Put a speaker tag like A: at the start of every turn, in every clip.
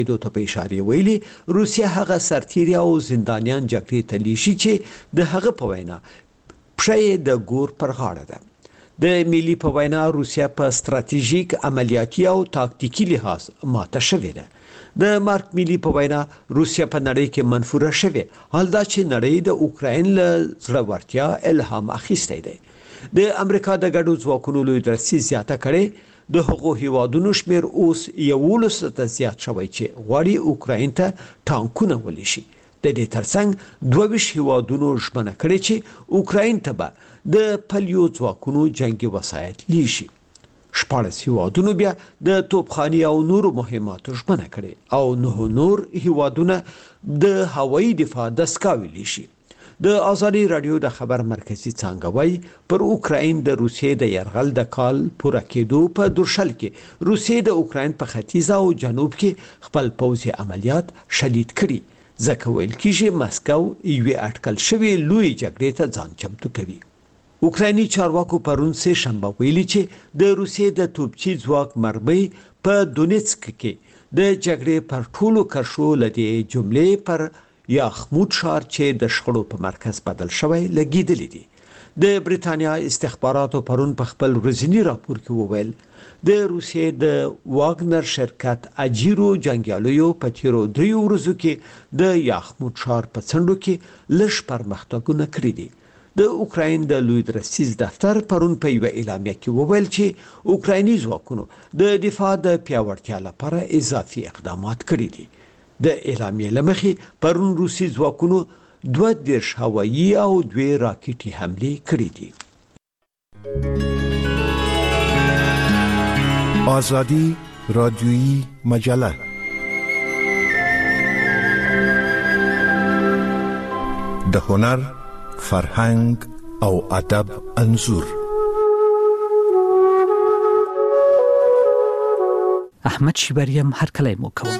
A: ته په اشاره ویلي روسیا هغه سرتیري او زندانیان جګړې ته لیشي چې د هغه په وینا پښې د ګور پر غاړه ده. د ملي په وینا روسیا په ستراتیژیک عملیاتي او تاکتیکي لحاظ ماته شوې ده. د مارک ملي په وینا روسیا په نړۍ کې منفوره شوې، حال دا چې نړۍ د اوکراین له زړورتیا الهام اخیستی دی. د امریکا د ګډو ځواکونو لوی درسي زیاته کړې د هغو هیوادونو شمیر اوس 11 ته زیات شوی چې غواړي اوکراین ته ټانکونه ولیشي. د دې ترڅنګ 22 هیوادونو ژمنه کړې چې اوکراین ته به د پلیو ځواکونو جنگي وسایط لیشي. 14 هیوادونو بیا د توپخانې او نورو مهماتو ژمنه کړې او 9 نور هیوادونه د هوایي دفاع دستګاوې لیشي. د آزادي رادیو د خبر مرکزی څانګه وایي پر اوکراین د روسیې د یرغل د کال پوره کېدو په درشل کې روسیې د اوکراین په ختیځ او جنوب کې خپل پوځي عملیات شدید کړي، ځکه ویل کېږي مسکو یوې اټکل شوې لوی جګړې ته ځان چمتو کوي. اوکرایني چارواکو پرون سه شنبه ویلي چې د روسیې د توپچي ځواک مرمۍ په دونیتسک کې د جګړې پر ټولو کرښو لدې جملې پر یاخمود ښار چې د شخړو په مرکز بدل شوی لګیدلی دی. د بریتانیا استخباراتو پرون په خپل ورځني راپور کې وویل د روسیې د واګنر شرکت اجیرو جنګیالیو په تیرو 3 ورځو کې د یاخمود ښار په څنډو کې لږ پرمختګونه کړي دي. د اوکراین د لوی درسیز دفتر پرون په یوه اعلامیه کې وویل چې اوکرایني ځواکونو د دفاع د پیاوړتیا لپاره اضافي اقدامات کړي دي. د اعلامیې له مخې پرون روسي ځواکونو 22 هوایي او 2 راکټي حملې کړې دي.
B: آزادی رادیویی مجله د هنر، فرهنګ او ادب انځور.
C: احمد شیبریم هر کله مو کوم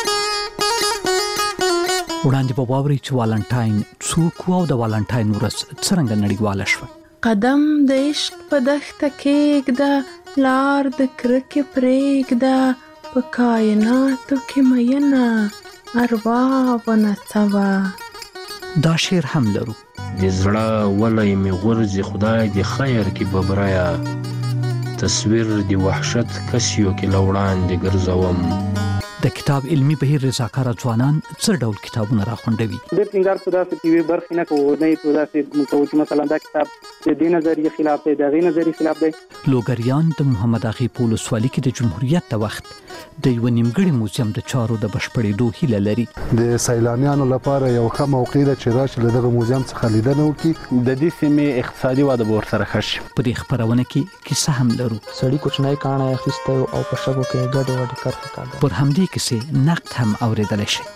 C: وړاندې په واوري چې والنټاین څوک او د والنټاین ورځ څنګه نړیواله شوه.
D: قدم د عشق په دښته کېږده، لار د کرکې پرېږده، په کائناتو کې مینه ارواح ونڅوه.
C: دا شعر هم لرو.
E: د زړه ولی می غورځي خدای دی خیر کې ببرایا، تصویر دی وحشت کسیو کې لوړاندې ګرځوم.
C: د کتاب علمی بهیر رضاکار ځوانان څه ډول کتابونه راخوندوي؟
F: د ټینګار په داسې کې برخې نه کوو، نه په داسې کوو چې مثلا دا کتاب د دې نظریې خلاف دی، د غي نظریې خلاف دی.
C: لوګریان د محمد اغا پولسوالي کې د جمهوریت د وخت د یو نیمګړي موزیم د چارو د بشپړېدو هیله لري.
G: د سیلانیانو لپاره یو ښه موقع ده چې راشي له دغه موزیم څخه لیدنه وکړي.
H: د دې سیمې اقتصادي وده به ورسره ښه شي.
C: په دې خپرونه کې کیسه هم لرو.
I: سړی کوچنی کاڼی اخیستی او په شګو کې ګډې کرښې کاږي.
C: پر همدې کیسې نقد هم اورېدلی شي.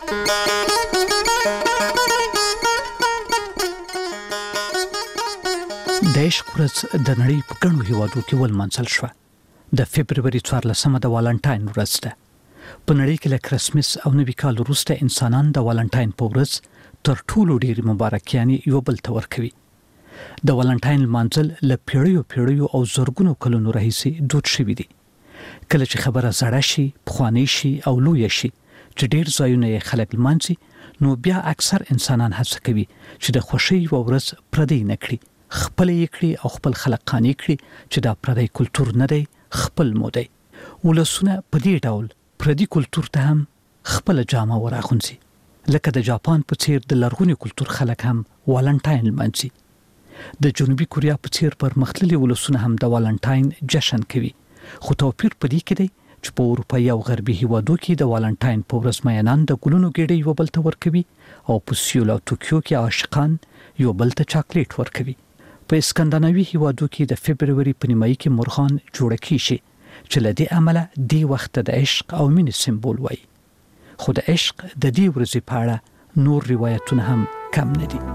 C: د عشق ورځ د نړۍ په ګڼو هیوادو کې ولمانځل شوه. د فبروري 14 د والنټاین ورځ ده. په نړۍ کې له کرسمس او نوي کال وروسته انسانان د والنټاین په ورځ تر ټولو ډېرې مبارکیانې یو بل ته ورکوي. د والنټاین لمانځل له پیړیو او زرګونو کلونو راهیسې دود شوي دي. کله چې خبره زړه شي، پخوانۍ شي او لویه شي چې ډېر ځایونه یې خلک لمانځي، نو بیا اکثر انسانان هڅه کوي چې د خوښۍ یوه ورځ پردی نه کړي، خپل یې کړي او خپل خلک قانع کړي چې دا پردی کلتور نه دی، خپل مو دی. ولسونه په دې ډول پردي کلتور ته هم خپل جامه وراغونځي، لکه د جاپان په څیر د لرغوني کلتور خلک هم والنټاین لمانځي. د جنوبي کوریا په څیر پرمختللي ولسونه هم د والنټاین جشن کوي، خو توپیر په دې کې دی چې په اروپایي او غربي هیوادو کې د والنټاین په ورځ میینان د ګلونو ګېډۍ یو بل ته ورکوي او په سیول او توکیو کې عاشقان یو بل ته چاکلیټ ورکوي. په اسکندناوي هیوادو کې د فبروري په نیمایي کې مرغان جوړه کیږي چې له دې عمله دې وخت د عشق او مینې سمبول وایي. خو د عشق د دې ورځې په اړه نور روایتونه هم کم نه دي.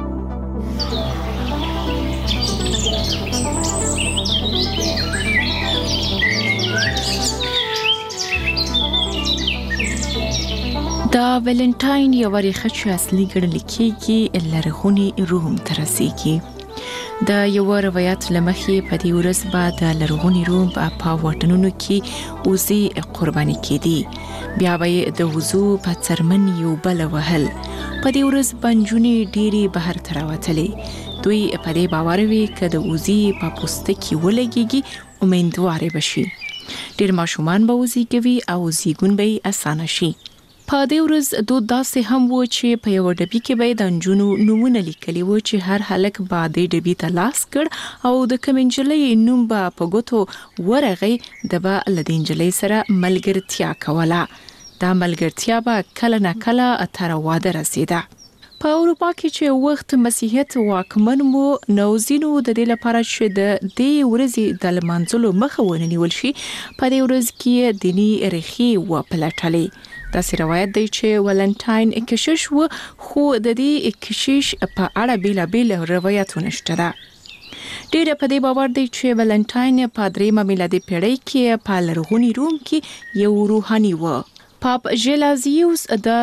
D: دا ویلنټاین یو ریښه چې اصلي ګڼل کېږي لرغوني روم ته رسیږي. د یو روایت لمخې په دې ورځ به د لرغوني روم په وطنونو کې اوزي قرباني کېدي، بیا به د وضو په څرمن یو بل وهل. په دې ورځ بنجونی ډيري بهر تراوتلې. دوی په دې باور وي چې د اوزي په پوستکي ولګيږي امیندواره بشي. ډېر ماشومان به وزي کوي او زیږون به اسانه شي. په دې ورځ دوی داسې هم و چې په یو ډبي کې به د نجونو نومونه لیکلي و چې هر هلک به د ډبي ته لاس کړ او د کوم نجلۍ نوم به په ګوتو ورغی د به له دې نجلۍ سره ملګرتیا کوله. دا ملګرتیا به کله نه کله تر واده رسیده. په اروپا کې چې وخت مسیحیت واکمن مو نو زینو د دې لپاره چې د دې ورځې د لمانځلو مخه ونیول شي، په دې ورځ کې دینی ریښې وپلټلې. داسې روایت دی چې ولنټاین کشش و، خو د دې کشش په اړه بیلابیل روایتونه شته. ډېر په دې باور دی چې ولنټاین په 3 میلادي پیړۍ کې په لرغوني روم کې یو روحاني و. پاپ ژیلازیوس د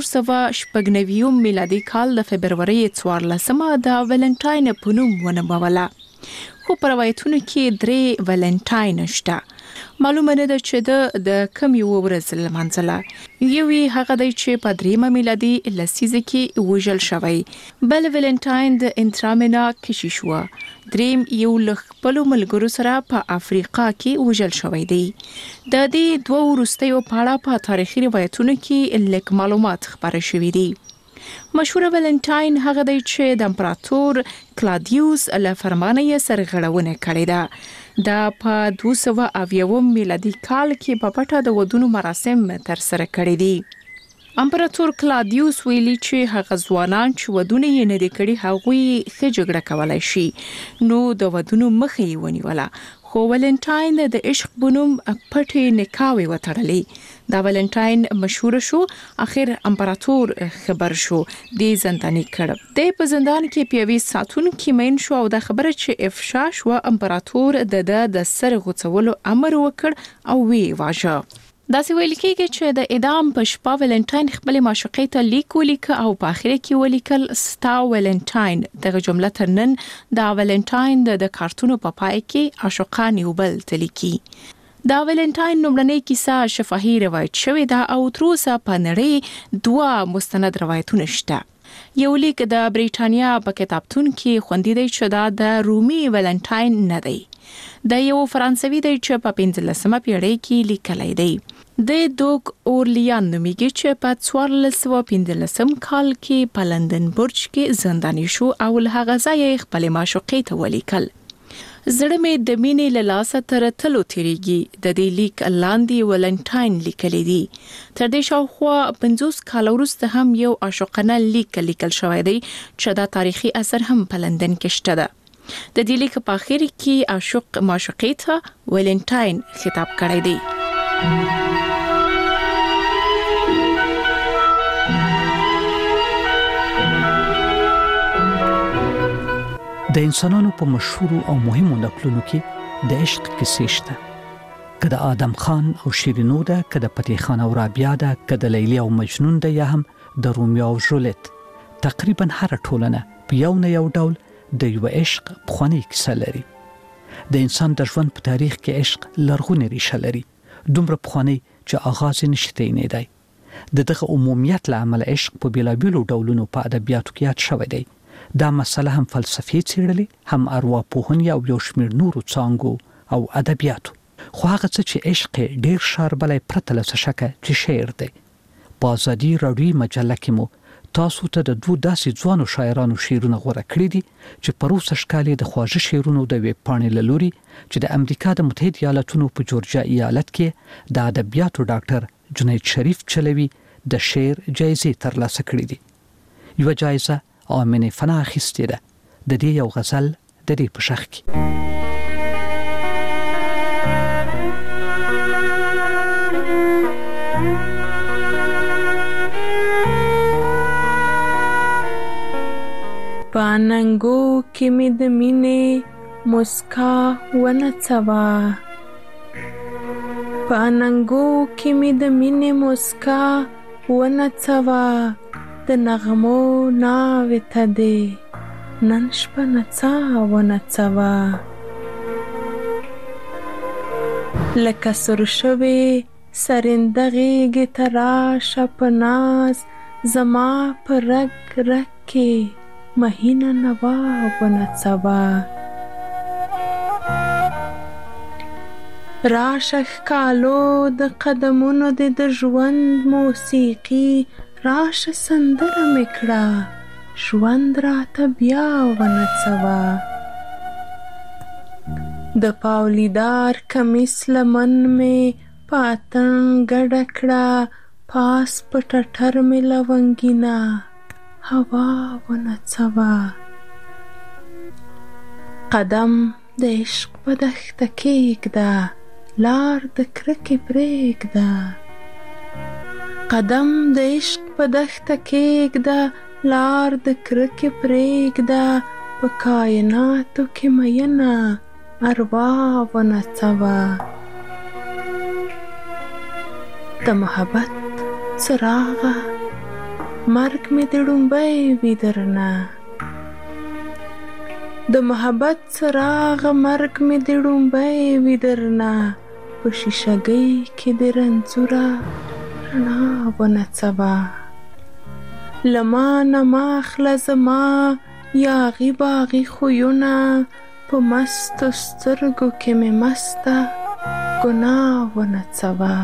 D: 496 میلادي کال د فبرवरी 14 د ولنټاین په نوم ونوموله. خو په روایتونو کې 3 ولنټاین شته. معلومه نه ده چې د کوم یو ورځ لمانځله. یوی هغه دی چې په 3 میلادي لسیزه کې وژل شوی، بل ولنټاین د انترامنا کشیش و. دریم یو لخپلو ملګرو سره په افریقا کې وژل شوی دی. د دې دوه وروستیو په اړه په تاریخي روایتونو کې لیک معلومات خبره شوي دي. مشهور ولنټاین هغه دی چې د امپراتور کلادیوس له فرمانه یې سرغړونه کړې ده. دا په 290 میلادي کال کې په پټه د ودونو مراسم تر سره کړې دي. امپراتور کلادیوس ویلي چې هغه ځوانان چې ودونه یې نه دي کړي هغوی ښه جګړه کولای شي، نو د ودونو مخه یې ونیوله. خو ولنټاین د عشق بنوم پټې نکاوې وتړلې. دا ولنټاین مشهور شو، اخر امپراتور خبر شو، د زنداني کړ. د په زندان کې پیوي ساتون کې مین شو او د خبره چې افشا شو، امپراتور د سر غوڅولو امر وکړ او وی واژه. داسې ویل کېږي چې د اعدام په شپه ولنټاین خپل معشوقې ته لیک ولیک او په اخر کې ولیکل ستا ولنټاین. دغه جمله تر نن د ولنټاین د کارتونو په پای کې عاشقان یو بل تلیکي. دا ولنټاین لومړنۍ کیسه شفاهي روایت شوې ده او تر اوسه په نړۍ 2 مستند روایتونه شته. یو لیک د بریټانیا په کتابتون کې خوندي دی چې دا د رومي ولنټاین نه دی. د یو فرانسوي دی چې په 15مه پیړۍ کې لیکلی دی. د دوک اورلیان نومیږي چې په 1415 کال کې په لندن برج کې زنداني شو او له هغه ځایه خپل معشوقې ته ولیکل. زړه مې د مینې له لاسه تر تلو تیریږي. د دې لیک لاندې ولنټاین لیکلی دی. تر دې شاوخوا 50 کال وروسته هم یو عاشقانه لیک لیکل شوی دی چې دا تاریخي اثر هم په لندن کې شته ده. د دې لیک په اخر کې عاشق معشوقې ته ولنټاین خطاب کړی دی.
C: د انسانانو په مشهور او مهمو نقلونو کې د عشق کیسې شته. که د آدم خان او شیرینو ده، که د فتح خان او رابعه ده، که د لیلی او مجنون ده، یا هم د رومیو او جولیت. تقریبا هر ټولنه په یو نه یو ډول د یو عشق پخوانی کیسه لري. د انسان د ژوند په تاریخ کې عشق لرغونې ریشه لري، دومره پخوانی چې آغاز نشته نه دی. دغه عمومیت له امله عشق په بیلابیلو ډولونو په ادبیاتو کې یاد شوی دی. دا مسله هم فلسفي څېړلې، هم ارواپوهنې او یو شمېر نورو څانګو او ادبیاتو. خو هغه څه چې عشق ډېر شاربلی پرته له څه شکه چې شعر دی. په ازادي راډیوي مجله کې مو تاسو ته د 2 داسې ځوانو شاعرانو شعرونه غوره کړي دي چې په 20 کال د خواږه شعرونو د ویب پاڼې له لوري چې د امریکا د متحده ایالاتونو په جورجیا ایالت کې د ادبیاتو ډاکټر جنید شریف چلوي د شعر جایزې ترلاسه کړې دي. یو جایزه آمنه فنا اخیستې ده. د دې یو غزل د دې په شخ کې.
D: پاننګو کې مې د مینې مسکا ونڅوا، پاننګو کې مې د مینې مسکا ونڅوا، د نغمو ناوې ته دې
J: نن شپه نڅا ونڅوه. لکه سر شوې سرنده غېږې ته راشه په ناز، زما په رګ رګ کې مهینه نوا ونڅوه. راشه ښکالو د قدمونو دې د ژوند موسیقي، راشه سندره مې کړه ژوند راته بیا ونڅوه. د پاولیدار کمیس لمن مې په اتڼ ګډه کړه، پاس په ټټر مې لونګینه هوا ونڅوه. قدم د عشق په دښته کښېږده، لار د کرکې پرېږده. قدم د عشق په دښته کښېږده، لار د کرکې پرېږده. په کائناتو کې مینه اروا ونڅوه. د محبت څراغه مرګ مې د ړومبی وي درنه. د محبت څراغه مرګ مې د ړومبی وي درنه. په شیشګۍ کې د رنځوره رڼا ونڅوه. له ما نه مه اخله زما یاغي باغي خویونه، په مستو سترګو کې مې مسته ګناه ونڅوه.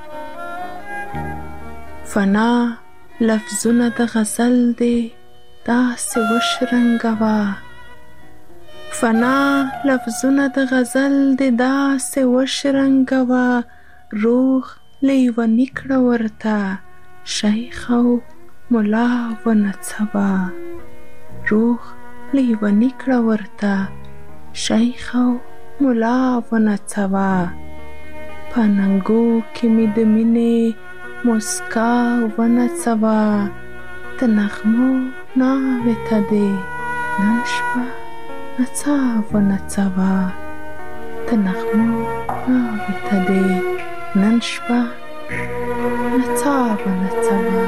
J: فنا لفظونه د غزل دې داسې وشرنګوه. فنا لفظونه د غزل دې داسې وشرنګوه. روغ لیوني کړه ورته شیخ او ملا ونڅوه. روغ لیوني کړه ورته شیخ او ملا ونڅوه. په ننګو کې مې د مینې مسکا ونڅوه. د نغمو ناوې ته دې نن شپه نڅا ونڅوه. د نغمو ناوې ته دې نن شپه نڅا ونڅوه.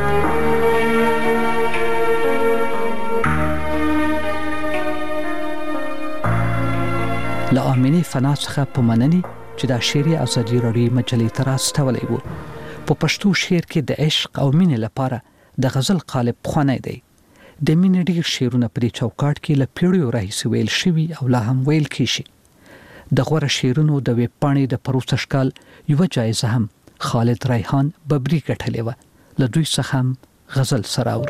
C: له آمینې فنا څخه په مننې چې دا شعر ازادي راډیو مجلې ته راستولی و. په پښتو شعر کې د عشق او مینې لپاره د غزل قالب پخوانی دی. د مینې ډېر شعرونه په دې چوکاټ کې له پیړیو راهیسې ویل شوي او لا هم ویل کېږي. د غوره شعرونو د ویب پاڼې د پروسږ کال یوه جایزه هم خالد ریحان ببري ګټلې وه. له دوی څخه هم غزل سره اورو.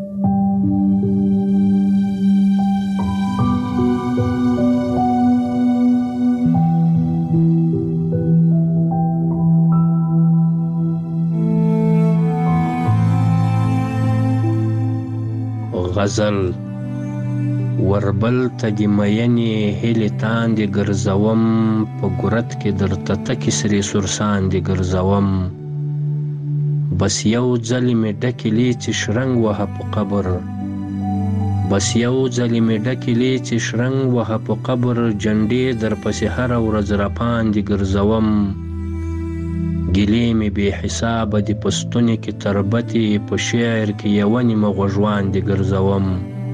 E: غزل وربل ته د مینې هیلې تاندې ګرځوم، په ګورت کې درته تکې سرې سرساندې ګرځوم. بس یو ځلې مې ډکې لیڅې شرنګ وهه په قبر، بس یو ځلې مې ډکې لیڅې شرنګ وهه په قبر. جنډې درپسې هره ورځ راپاندې ګرځوم. ګیلې مې بې حسابه دي په ستوني کې تربتې، په شعر کې یوه نیمه غوږواندې ګرځوم.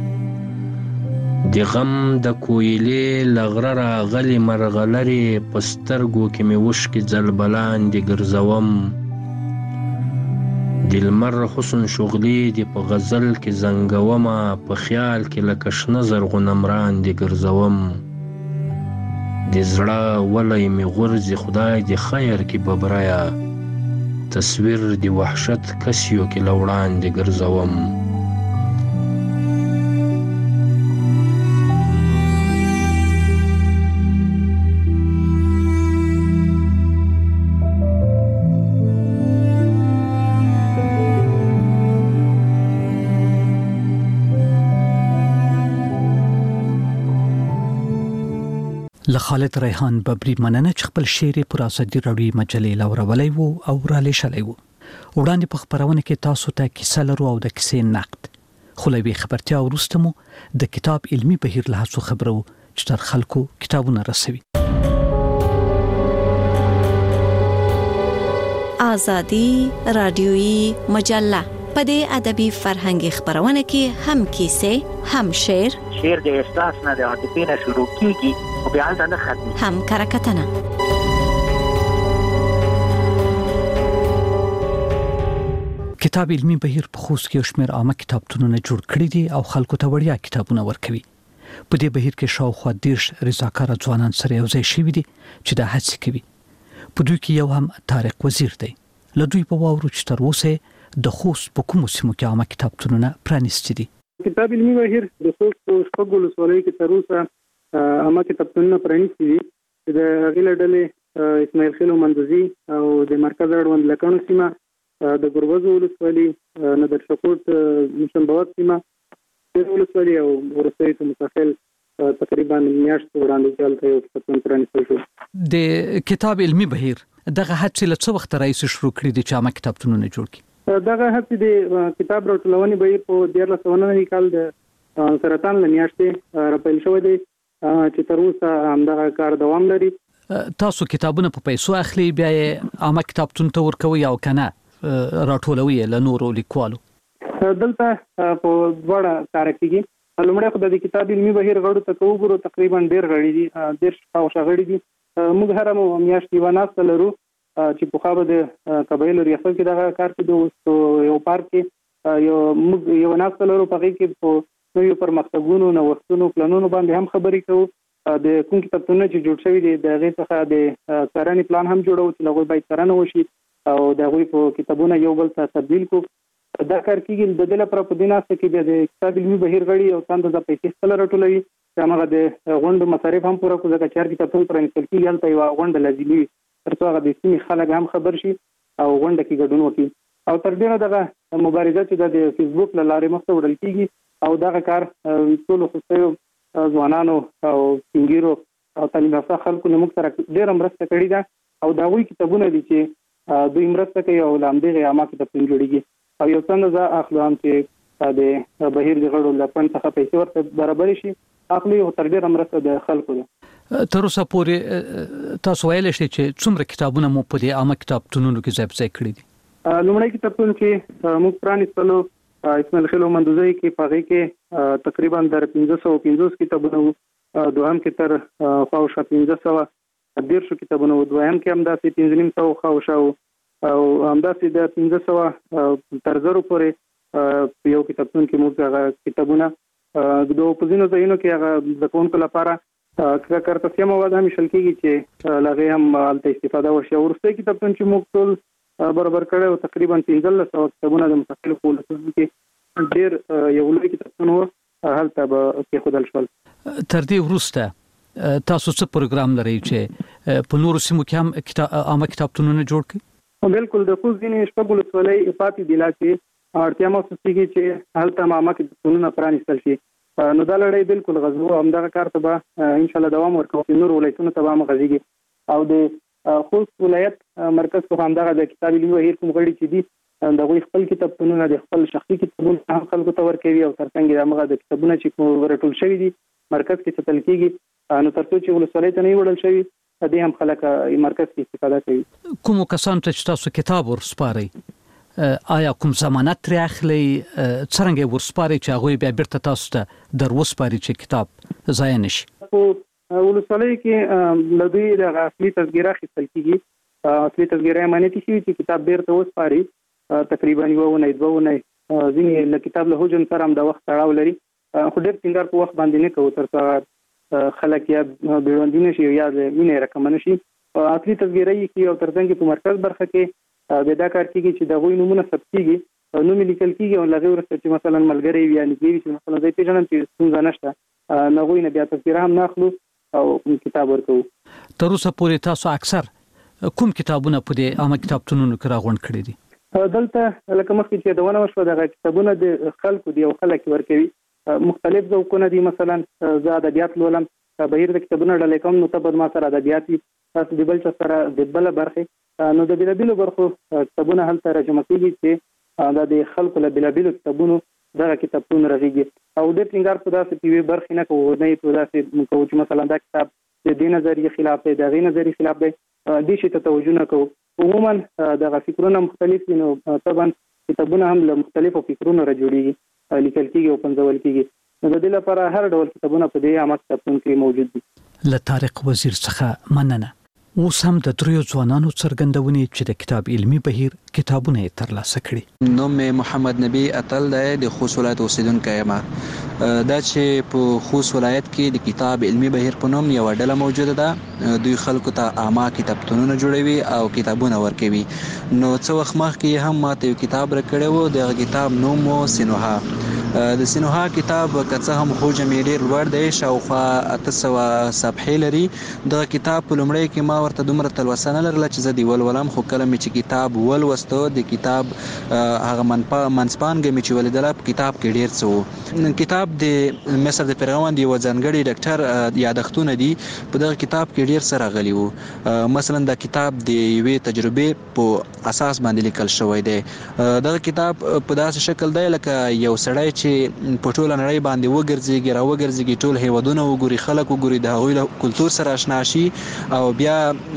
E: د غم د کویلې له غره راغلې مرغلرې، په سترګو کې مې اوښکې ځلبلاندې ګرځوم. د لمر حسن شغلې دې په غزل کې زنګومه، په خیال کې لکه شنه زرغونه مراندې ګرځوم. د زړه ولی مې غورځي خدای دې خیر کې ببرایه، تصویر د وحشت کسیو کې له وړاندې ګرځوم.
C: له خالد ریحان ببري مننه چې خپل شعر پر ازادي راډیو مجلې لورولی وو او را لېږلی وو. وړاندې په خپرونه کې تاسو ته کیسه لرو او د کیسې نقد. خو له یوې خبرتیا وروسته مو د کتاب علمي بهیر له هڅو خبرو چې تر خلکو کتابونه رسوي.
K: ازادي راډیوي مجله په دې ادبي فرهنګي خبرونه کې هم کیسې، هم شعر
L: د احساس نه د عاطفې نه شروع کیږي او بیا هلته نه ختمي،
K: هم کرکټنه.
C: کتاب علمي بهیر په خوست کې شمیر عامه کتابتونونه جوړ کړي دي او خلکو ته وړیا کتابونه ورکوي. په دې بهیر کې شاوخوا 10 رضاکار ځوانان سره یو ځای شوي دي چې دا هڅه کوي. په دوی کې یو هم طارق وزیر دی. له دوی په واورو چې تر اوسه د خوست په کومو سیمو کې عامه کتابتونونه پرانیستي دي.
F: کتاب علمي بهیر د خوست په شپږ ولسوالۍ کې تر اوسه عامه کتابتونونه پرانیستي دي. د هغې له ډلې اسماعیل خیل مندوزي او د مرکز اړوند لکڼو سیمه، د ګربزو ولسوالي، ندرشکوټ مشنبوت سیمه، تیر ولسوالي او ورسته متخیل تقریبا میاشت وړاندې چالت یو کتابتون پرانیستل شو.
C: د کتاب علمي بهیر دغه هڅې له څه وخت راځي شروع کړي دي چې عامه کتابتونونه جوړ کړي؟
F: دغه هڅې د کتاب راټولونې بهیر په 1499 کال د سرطان له میاشتې راپیل شوی دی چې تر اوسه همدغه کار دوام لري.
C: تاسو کتابونه په پیسو اخلي بیا عامه کتابتون ته ورکوي او کنه راټولوي له نورو لیکوالو؟
F: دلته په دواړه کار کېږي. لومړی خو د کتاب علمي بهیر غړو ته وګورو، تقریبا ډېر غړي دي، 10 غړي دي. موږ هر میاشت یو ناسته لرو چې په خابه د قبایلو ریاست کې دغه کار کوي. یو پارک کې یو ناسته لرو، په هغې کې په نویو پرمختګونو، نوښتونو، پلانونو باندې هم خبرې کوو. د کوم کتابتونونه چې جوړ شوي دي د هغې څخه د څارنې پلان هم جوړوو چې هغوی باید څارنه وشي او د هغوی په کتابونه یو بل ته تبدیل کړو. دا کار کېږي. د دې لپاره په دې ناسته کې بیا د کتاب علمي بهیر غړي او څنډه د پیسې خپله راټولوي چې هماغه د غونډو مصارف هم پوره کړو، ځکه چې هر کتابتون پرانیستل کېږي هلته یوه غونډه لازمي وي تر څو هغه د سیمې خلک هم خبر شي او غونډه کې ګډون وکړي. او تر ډېره دغه مبارزه چې د فیسبوک له لارې مخته وړل کېږي او دغه کار ټولو خوستیو ځوانانو او سپینګیرو او تعلیم یافته خلکو له موږ سره ډېره مرسته کړې ده او د هغوی کتابونه دي چې دوی مرسته کوي او له همدغې عامه کتابتون جوړېږي. او یو څنګه زه اخلو هم چې د بهیر د غړو له فنډ څخه پیسې ورته برابرې شي اخلي او تر ډېره مرسته د خلکو ده.
C: تر اوسه پورې تاسو ویلی شئ چې څومره کتابونه مو په دې عامه کتابتونونو کې ځای په ځای کړي دي؟
F: لومړی کتابتون چې موږ پرانیستلو اسماعیل خیل مندوزي کې، په هغې کې تقریبا در 550 کتابونه وو. دوهم کې تر خواوشا 1510 کتابونه وو. دویم کې همداسې 550 خواوشا وو او همداسې د 1500 تر 1000 پورې یو کتابتون کې موږ هغه کتابونه د اپوزینو ځایونو کې هغه د کوونکو لپاره کارتسیا مواد هم شل کېږي چې لغې هم هلته استفاده وشي. وروستی کتابتون چې موږ ټول برابر کړی او تقریبا 1500 کتابونه د مختلفو ولسونو کې ډېر یو لوی کتابتون و هلته به کېښودل شول.
C: تر دې وروسته تاسو څه پروګرام لرئ چې په نورو سیمو کې هم عامه کتابتونونه جوړ کړئ؟
F: بالکل. د خوست ځینې شپږ ولسوالۍ پاتې دي لا چې اړتیا محسوس کېږي چې هلته عامه کتابتونونه پرانیستل شي. نو دا لړۍ بالکل غځو او همدغه کار ته به انشاءالله دوام ورکوو چې نور ولایتونو ته به هم غځېږي. او د خوست ولایت مرکز څخه همدغه د کتاب علمي بهیر کوم غړي چې دي د هغوی خپل کتابتونونه د خپل شخصي کتابونه هم خلکو ته ورکوي او تر څنګ د همغه د کتابونه چې راټول شوي دي مرکز کې ساتل کېږي نو تر څو چې ولسوالۍ ته نه وي وړل شوي دې هم خلک مرکز کې استفاده کوي.
C: کومو کسانو ته چې تاسو کتاب ورسپارئ آیا کوم ضمانت ترې اخلئ؟ څرنګه یې ورسپارئ چې هغوی بیا بیرته تاسو ته در وسپاري چې کتاب ضایع نه شي؟
F: په ولسوالیو کې له دوی دغه اصلي تذکره اخیستل کېږي. اصلي تذکره یې امانتي شوي چې کتاب بیرته وسپاري تقریبا یوه اونۍ 2 اونۍ. ځینې له کتاب له حجم سره هم د وخت تړاو لري خو ډېر ټینګار په وخت باندې نه کوو تر څو خلک یا بیړوندي نه شي یا د مینې رقمه نه شي. اصلي تذکره یې کوي او تر څنګ په مرکز برخه کې بیا دا کار کېږي چې د هغوی نومونه ثبت کېږي او نوم یې لیکل کېږي او له هغې وروسته چې مثلا ملګری وي یا نږدې وي چې مثلا زه یې پېژنم چې ستونزه نشته له هغوی نه بیا تذکره هم نه اخلو او کتاب ورکوو.
C: تر اوسه پورې تاسو اکثر کوم کتابونه په دې عامه کتابتونونو کې راغونډ کړي دي؟
F: دلته لکه مخکې چې یادونه وشوه دغه کتابونه د خلکو دي او خلک یې ورکوي. مختلف ذوقونه دي. مثلا زه ادبیات لولم، بهیر د کتابونو ډلې کوم نو ته به ما سره ادبیات وي، تاسو د بل چا سره د بله برخې نو د بېلابېلو برخو کتابونه هلته راجمع کېږي چې دا د خلکو له بېلابېلو کتابونو دغه کتابتون رغېږي او ډېر ټینګار په داسې په یوې برخې نه کوو نه یې په داسې کوو چې مثلا دا کتاب د دې نظریې خلاف دی د هغې نظریې خلاف دی دې شي ته توجه نه کوو. عموما دغه فکرونه مختلف دي نو طبعا کتابونه هم له مختلفو فکرونو را جوړیږي، لیکل کیږي او پنځول کیږي. نو د دې لپاره هر ډول کتابونه په دې عامه کتابتون کې موجود دي.
C: له طارق وزیر څخه مننه. اوس هم د دریو ځوانانو څرګندونې چې د کتاب علمي بهیر کتابونه یې ترلاسه کړي.
M: نوم محمد نبی اتل دی، د خوست ولایت اوسیدونکی یم. دا چې په خوست ولایت کې د کتاب علمي بهیر په نوم یو ډله موجوده ده. دوی خلکو ته عامه کتابتونونه جوړوي او کتابونه ورکوي. نو څه وخت مخکې هم ماته یو کتاب راکړی و، دغه کتاب نوم و سینوها. د سینوها کتاب که څه هم حجم یې ډېر لوړ دی، شاوخوا 800 صفحې لري. دغه کتاب په لومړی کې ما ورته دومره تلوسه نه لرله چې زه دې ولولم، خو کله مې چې کتاب ولوسته، د کتاب هغه منځپانګه مې چې ولیدله په کتاب کې ډېر څه و. کتاب د مصر د فرعون یوه ځانګړي ډاکټر یادښتونه دي. په دغه کتاب کې ډېر څه راغلي وو. مثلا دا کتاب د یوې تجربې په اساس باندې لیکل شوی دی. دغه کتاب په داسې شکل دی لکه یو سړی چې په ټوله نړۍ باندې وګرځېږي، راوګرځېږي، ټول هیوادونه وګوري، خلک وګوري، د هغوی له کلتور سره اشنا شي او بیا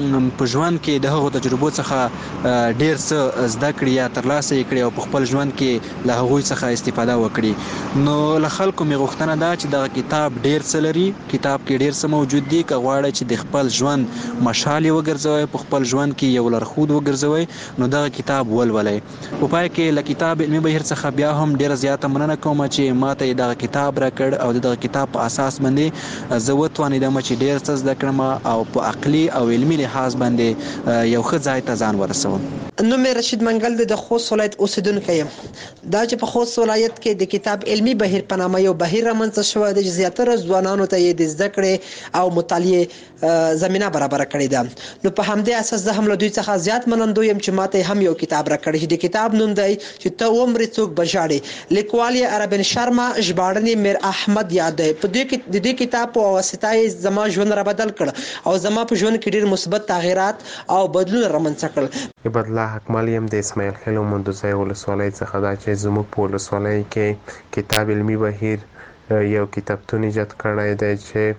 M: په ژوند کې د هغو تجربو څخه ډېر څه زده کړي یا ترلاسه یې کړي او په خپل ژوند کې له هغوی څخه استفاده وکړي. نو له خلکو مې غوښتنه ده چې دغه کتاب ډېر څه لري، کتاب کې ډېر څه موجود دي. که غواړئ چې د خپل ژوند مشال یې وګرځوئ، په خپل ژوند کې یو لارښود وګرځوئ، نو دغه کتاب ولولئ. په پای کې له کتاب علمي بهیر څخه بیا هم ډېره زیاته مننه کوم چې ماته یې دغه کتاب راکړ او دغه کتاب په اساس باندې زه وتوانېدم چې ډېر څه زده کړم او په عقلي او علمي لحاظ باندې یو ښه ځای ته ځان ورسوم.
N: نوم مې رشید منګل دی، د خوست ولایت اوسیدونکی یم. دا چې په خوست ولایت کې د کتاب علمي بهیر په نامه یو بهیر رامنځته شوی دی چې زیاتره ځوانانو ته یې د زده کړې او مطالعې زمینه برابره کړې ده. نو په همدې اساس زه هم له دوی څخه زیات منندوی یم چې ماته هم یو کتاب راکړی چې د کتاب نوم دی چې ته عمر څوک بژاړي. لیکوال یې عربن شرما، ژباړن میر احمد یاد دی. په دې کتاب په واسطه یې زما ژوند را بدل کړ او زما په ژوند کې ډېر مثبت تغیرات او بدلون رامنځته کړل.
O: بدلا حکمل یم د اسماعیل خیل مندوزی ولسوالۍ څخه. دا چې زموږ په ولسوالۍ کې کتاب علمي بهیر یو کتابتون ایجاد کړی دی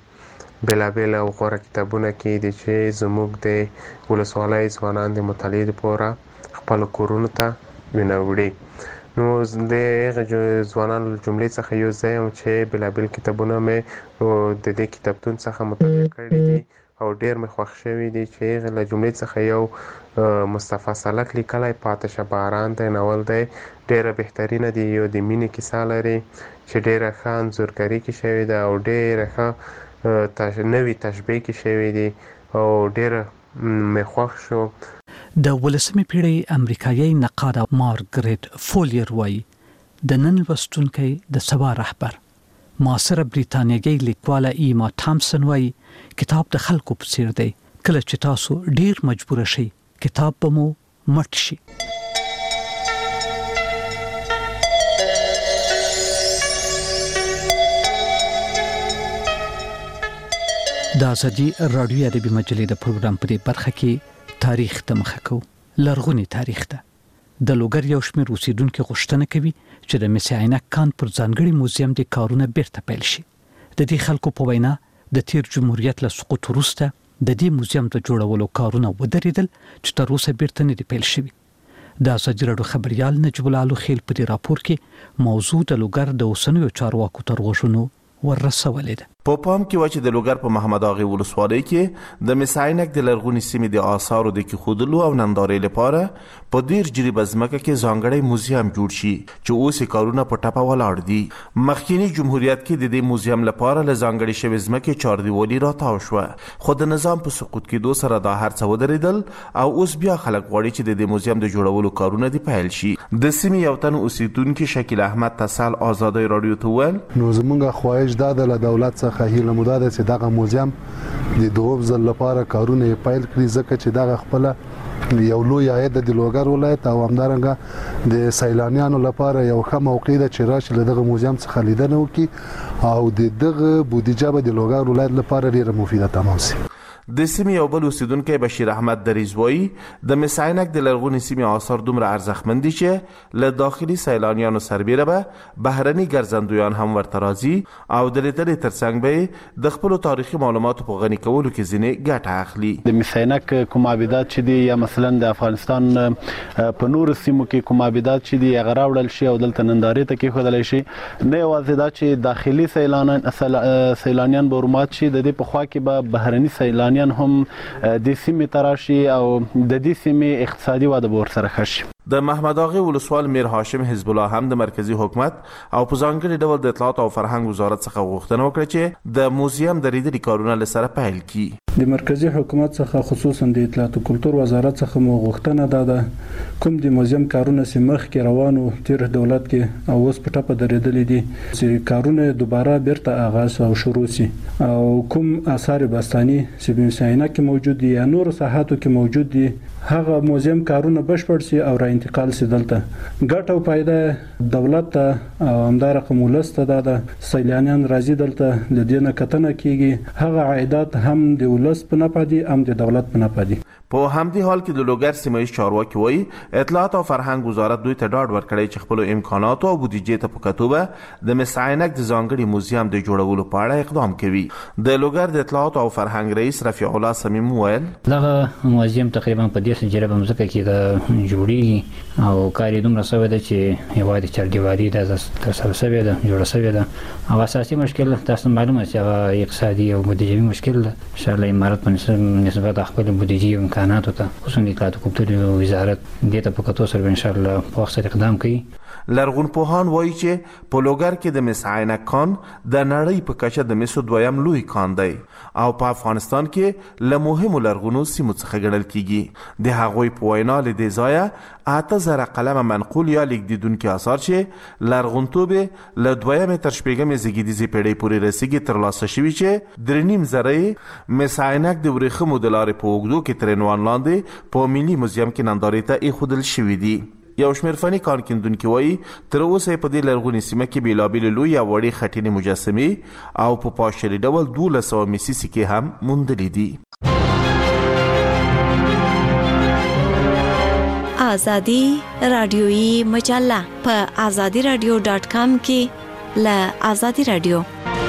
O: چې بېلابېل او غوره کتابونه کې دي چې زموږ د ولسوالۍ ځوانان د مطالعې لپاره خپلو کورونو ته وړي. نو د هغه ځوانانو جملې څخه یو ځای یم چې بېلابېل کتابونه مې د دې کتابتون څخه مطالعه کړي دي او ډېر مې خوښ شوي دي چې هغې له جملې څخه یو مصطفی سالک لیکلی پاتشه باران دی ناول دی، ډېره بهترینه دی. یو د مینې کیسه لري چې ډېره ښه انځورګري کې شوې ده او ډېره ښه نوې تشبیه کې شوې دي او ډېره مې خوښ شو.
C: د 19مې پیړۍ امریکایي نقاد مارګریټ فولیر وایي د نن لوستونکی د سبا رهبر. معاصره بریتانیایي لیکواله ایما تامسن وایي کتاب د خلکو په څیر دی، کله چې تاسو ډیر مجبور شئ کتاب به مو مټ شي. د ازادي رادیو ادبي مجلې د پروګرام په دې برخه کې تاریخ ته مخه کوو. لرغونی تاریخ ته د لوګر یو شمېر اوسیدونکو غوښتنه کوي چې د مس عینک کان پر ځانګړي موزیم د کارونه بیرته پیل شي. د دې خلکو په وینا د تیر جمهوریت له سقوط وروسته د دې موزیم د جوړولو کارونه ودرېدل چې تر اوسه بیرته نه دي پیل شوي. د ازادي رادیو خبريال نجیب الله خیل په دې راپور کې موضوع د لوګر د اوسنیو چارواکو تر غوږونو ورسولې ده.
P: په پام کې و چې د لوګر په محمد اغا ولسوالۍ کې د مس عینک د لرغونې سیمې د آثارو د کېښودلو او نندارې لپاره په ډېر جریبه ځمکه کې ځانګړی موزیم جوړ شي چې اوس یې کارونه په ټپه ولاړ دي. مخکینی جمهوریت کې د دې موزیم لپاره له ځانګړې شوې ځمکې چاردیوالي راتاو شوه، خو د نظام په سقوط کېدو سره دا هر څه ودرېدل او اوس بیا خلک غواړي چې د دې موزیم د جوړولو کارونه دې پیل شي. د سیمې یو تن اوسیدونکي شکیل احمد تسل ازادي رادیو ته وویل
G: نو زموږ خواهش دا ده له دولت څخه هیله مو دا ده چې دغه موزیم د دویم ځل لپاره کارونه یې پیل کړي، ځکه چې دغه خپله یو لوی عاید د لوګر ولایت او همدارنګه د سیلانیانو لپاره یو ښه موقع ده چې راشي له دغه موزیم څخه لیدنه وکړي او د دغه بودیجه به د لوګر ولایت لپاره ډیره مفیده تمام شي.
P: د سیمې یو بل اوسیدونکی بشیر احمد دریز وایي د مس عینک د لرغونې سیمې آثار دومره ارزښتمن دي چې له داخلي سیلانیانو سربیره به بهرني ګرځندویان هم ورته راځي او د لیدلې ترڅنګ به د خپلو تاریخي معلوماتو په غني کولو کې ځینې ګټه اخلي.
H: د مس عینک کوم معبدات چې دي یا مثلا د افغانستان په نور سیمو کې کوم معبدات چې دي هغه راوړل شي او دلته نندارې ته کېښودلی شي، نه یوازې دا چې داخلي سیلانیان به ورمات شي، د دې په خوا کې به بهرني سیلانیان هم د سیمې ته راشي او د دې سیمې اقتصادي وده به ورسره ښه شي.
P: د محمد اغا ولسوال میر هاشم حزب الله هم د مرکزی حکومت او په ځانګړي ډول د اطلاعات او فرهنګ وزارت څخه غوښتنه وکړه چې د موزیم د لیدلي کارونه له سره پیل کړي.
F: د مرکزی حکومت څخه خصوصا د اطلاعات او کلتور وزارت څخه مو غوښتنه ده کوم د موزیم کارونه چې مخکې روانو تیر دولت کې او اوس په ټاپه درېدلي دي چې کارونه دوباره بیرته آغاز او شروع شي او کوم آثار باستاني چې په مس عینک کې موجود دي یا نور ساحاتو کې موجود دي هغه موزیم کارونه بشپړ شي او را انتقال شي دلته. ګټه او فائدہ دولت ته او همدارقه ولس ته ده. سیلانیان راځي دلته د دې نه کتنه کیږي، هغه عایدات هم د ولس په نفع دي هم د دولت په نفع دي.
P: په همدې حال کې د لوګر سیمه ییز چارواکي وایي اطلاعات او فرهنګ وزارت دوی ته ډاډ ورکړی چې خپل امکانات او بودیجې ته په کتو به د مس عینک د ځانګړي موزیم د جوړولو په اړه اقدام کوي. د لوګر د اطلاعات او فرهنګ رئیس رفیع الله صمیم وویل
Q: دغه موزیم تقریبا په دې سجره په مځکه کې د جوړیږي او کار یې دومره سوی ده چې هیواد چارګیواري د ترسره سوی ده جوړه سوی ده او اساسي مشکل تاسو معلومه چې هغه اقتصادي او بودیجوي مشکل ده. انشاءالله امارات په نسبت خپل بودیجې امکاناتو ته خصوصا د اطلاعات او کلتور وزارت دې ته په کتو سره ان شاء الله په وخت سره اقدام کوي.
P: لرغون پوهان وایي چې په لوګر کې د مس عینک کان د نړۍ په کچه د مسو دویم لوی کان دی او په افغانستان کې له مهمو لرغونو سیمو څخه ګڼل کیږي. د هغوی په وینا له دې ځایه 8000 قلمه منقول یا لیکدونکي آثار چې لرغونتوب له دویمې تر شپږمې زیږدیزې پیړۍ پورې رسیږي ترلاسه شوي چې 3.5 زره مس عینک د ورېښمو د لارې په اوږدو کې تر عنوان لاندې په ملي موزیم کې نندارې ته ایښودل شوي دي. یو شمېر فني کار کیندونکي وایي تر اوسه په دې لرغونې سیمه کې بېلابېلې لویې او وړې خټینې مجسمې او په پاشلي ډول 1200 مسي سکې هم موندلې دي.
K: آزادی رادیویی مجله په azadiradio.com کې له آزادی رادیو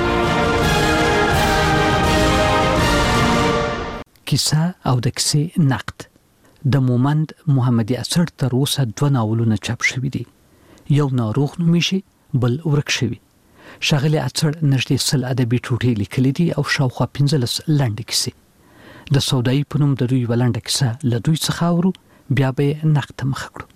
C: کیسه او د کیسې نقد. د مومند محمدي اثر تر اوسه 2 ناولونه چاپ شوي دي. یو ناروغ نومیږي، بل ورک شوی. شاغلی اثر نږدې 100 ادبي ټوټې لیکلي دي او شاوخوا 15 لنډې کیسې. د سودایي په نوم د دوی ولنډه کیسه له دوی څخه اورو، بیا به نقد ته مخ کړو.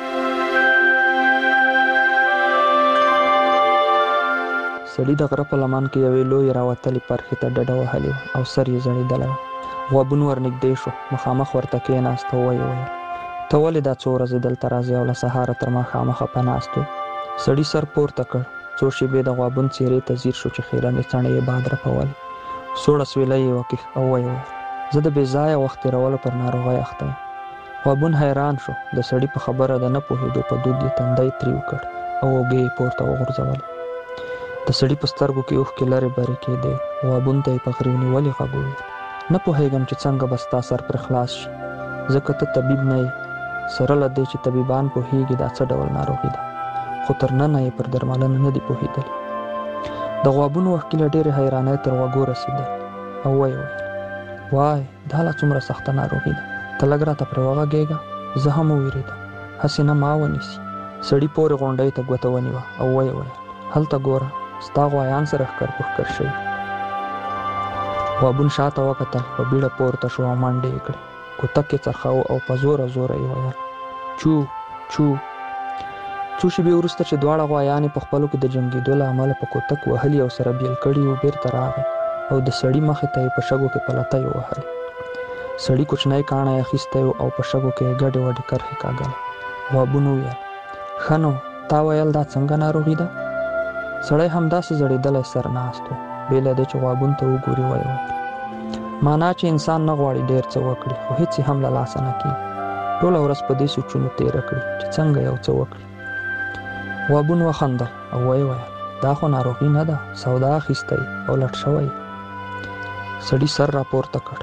I: سړی د غره په لمن کې یوې لویې راوتلې پرخې ته ډډه وهلې او سر یې ځړېدلی و. غوږونه ورنږدې شو، مخامخ ورته کېناست او ویې ویل ته ولې دا څو ورځې دلته راځې او له سهاره تر ماښامه خپه ناست وې؟ سړي سر پورته کړ، څو شېبې د غوابون څېرې ته ځیر شو چې خیرنې څڼې یې باد رپولې. سوړ اسویلی یې وکېښ او ویې ویل زه د بې ځایه وخت تېرولو پر ناروغۍ اخته یم. غوابون حیران شو، د سړي په خبره د نه پوهېدو په دود یې تندی تریو کړ او اوږې یې پورته وغورځولې. د سړي په سترګو کې اوښکې لرې برې کېدې. غوابون ته یې په غريو نیولې غږ وویل نه پوهېږم چې څنګه به ستا سر پر خلاص شي، ځکه ته طبیب نه یې، سره له دې چې طبیبان پوهېږي دا څه ډول ناروغي ده، خو تر ننه یې پر درملنه نه دي پوهېدلي. د غوابونو اوښکې له ډېرې حیرانۍ تر غوږو رسېدل او ویې ویل وای دا لا څومره سخته ناروغي ده، ته لږ راته پرې وغږېږه. زه هم ووېرېدم، هسې نه ما ونیسي. سړي پورې غونډۍ ته ګوته ونیوه او ویې ویل هلته ګوره ستا غوایان سره ښکر په ښکر شوي. غوابون شاته وکتل، په بیړه پورته شو او منډې یې کړې. کوتک یې څرخاوه او په زوره زوره یې ویل چو چو. څو شېبې وروسته چې دواړه غوایانې په خپلو کې د جنګېدو له امله په کوتک وهلي او سره بیل کړي وو، بېرته راغی او د سړي مخې ته یې په شګو کې پلتۍ ووهلې. سړي کوچنی کاڼی اخیستی و او په شګو کې یې ګډې وډې کرښې کاږلې. غوابون وویل ښه نو تا ویل دا څنګه ناروغي ده؟ سړی همداسې زړېدلی سر ناست و. بې له دې چې غوابون ته وګوري ویې ویل معنا چې انسان نه غواړي ډېر څه وکړي خو هېڅ یې هم له لاسه نه کېږي. ټوله ورځ په دې سوچونو تېره کړي چې څنګه یو څه وکړي. غوابون وخندل او ویې ویل دا خو ناروغي نه ده، سودا اخیستی او لټ شوی. سړي سر راپورته کړ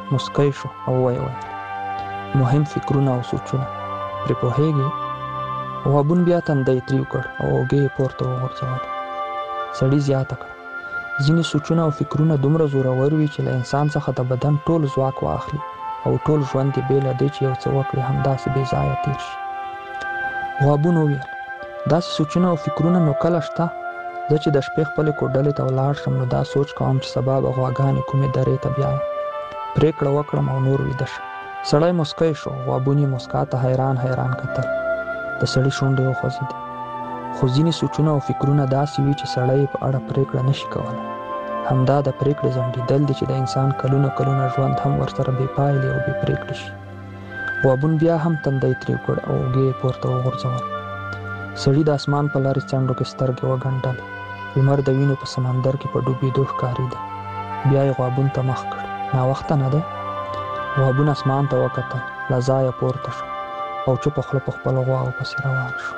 I: مسکی شو او ویل مهم فکرونه او سوچونه پرې پوهیږي. غوابون بیا تندی تریو کړ او اوږې پورته وغورځول. سړي زیاته کړه ځینې سوچونه او فکرونه دومره زورور وي چې له انسان څخه د بدن ټول ځواک واخلي او ټول ژوند یې بې له دې چې یو څه وکړي همداسې بې ځایه تېر شي. غوابون وویل داسې سوچونه او فکرونه نو کله شته؟ زه چې د شپې خپلې کوډلې ته ولاړ شم نو دا سوچ کوم چې سبا به غواګانې کومې درې ته بیایم. پرېکړه وکړم او نور ویده شم. سړی مسکی شو. غوابون یې مسکا ته حیران حیران کتل. د سړي شونډې وخوځېدې. خو ځینې سوچونه او فکرونه داسې وي چې سړی په اړه پرېکړه نشي کولی. همدا د پرېکړې ځنډېدل دي چې د انسان کلونه ژوند هم ورسره بې پایلې او بې پرېکړې شي. غوابون بیا هم تندی تریو کړ او اوږې یې پورته وغورځول. سړي د اسمان په لارې څنډو کې سترګې وګنډلې. لمر د وینو په سمندر کې په ډوبېدو ښکارېده. بیا یې غوابون ته مخ کړ. ناوخته نه دی؟ غوابون اسمان ته وکتل. له ځایه پورته شو او چوپه خوله په خپلو غواوو پسې روان شو.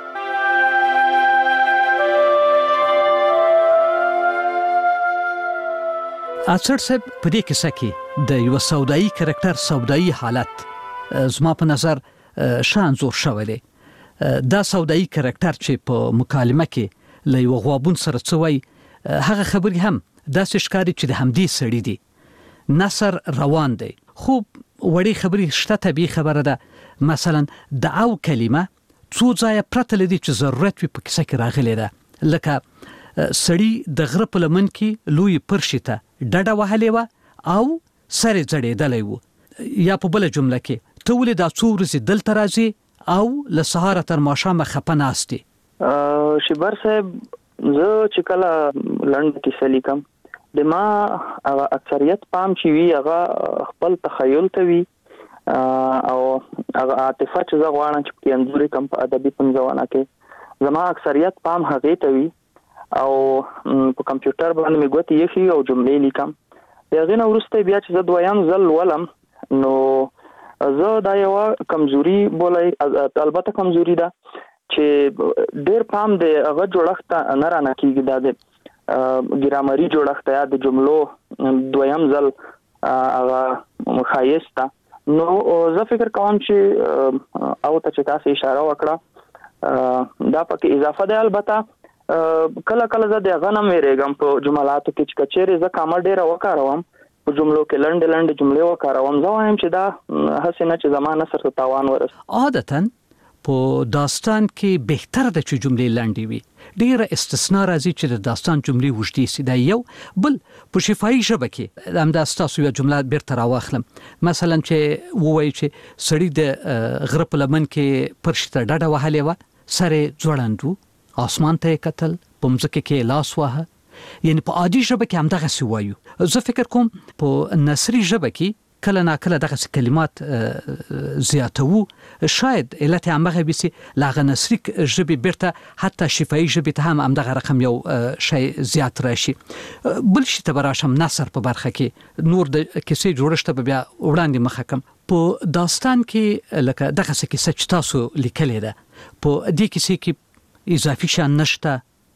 C: اڅر صاحب په دې کیسه کې د یو سودایي کرکټر سودایي حالت زما په نظر شانزور شوی دی. دا سودایي کرکټر چې په مکالمه کې له یو غوابون سره څوي هغه خبرې هم داسې ښکاري چې د همدې سړي دي. نصر روان دی خو وړي خبرې شته طبيعي خبره ده. مثلا د او کلمه څو ځای پرته لدی چې ضرورت وي په کیسه کې راغلی ده. لکه سړی د غره په لمن کې لوی پرشي ته ډډه وهلې وه او سر یې ځړېدلی و. یا په بله جمله کې ته ولې دا څو ورځې دلته راځې او له سهاره تر ماښامه خفه ناست یې؟
R: شیبر صاحب زه چې کله لنډه کیسه لیکم د ما اکثریت پام چې وي هغه خپل تخیل ته وي او هغه عاطفه چې زه غواړم چې پکې انځور کړم په ادبي پنځونه کې زما اکثریت پام هغې ته وي او په کمپیوټر باندې مې ګوتې ایښي او جملې لیکم. د هغې نه وروسته بیا چې زه دویم ځل لولم نو زه دا یوه کمزوري بولئ، البته کمزوري ده چې ډېر پام د هغه جوړښت ته نه رانه کېږي، دا د ګرامري جوړښت یا د جملو دویم ځل هغه ښایست ده. نو زه فکر کوم چې او ته چې تاسو اشاره وکړه دا پکې اضافه ده. البته کله کله زه د هغه نه ویریږم په جملاتو کې چې کچېرې زه کامه ډېره وکاروم په جملو کې لنډې جملې وکاروم، زه وایم چې دا هسې نه چې زما نثر ته تاوان ورسوي.
C: عادتاً په داستان کې بهتره ده چې جملې لنډې وي. ډېره استثنا راځي چې د داستان جملې اوږدې سي. دا یو بل په شفاهي ژبه کې همدا ستاسو یوه جمله بیرته راواخلم، مثلا چې ووایي چې سړي د غره په لمن کې پرشي ته ډډه وهلې وه، سر یې ځوړند و، آسمان ته یې کتل، په مځکه کې لاس واهه. یعنی په عادي ژبه کې همدغسې وایو. زه فکر کوم په نثري ژبه کې کله ناکله دغسې کلمات زیاتوو، شاید علت همغه وي چې له هغه نثري ژبې بیرته حتی شفاهي ژبې ته هم همدغه رقم یو شی زیات راشي. بل شي ته به راشم، نثر په برخه کې نور د کیسې جوړښت به بیا وړاندې مخه کم. په داستان کې لکه دغسې کیسه چې تاسو لیکلې ده، په دې کیسې کې اضافي شیان نشته،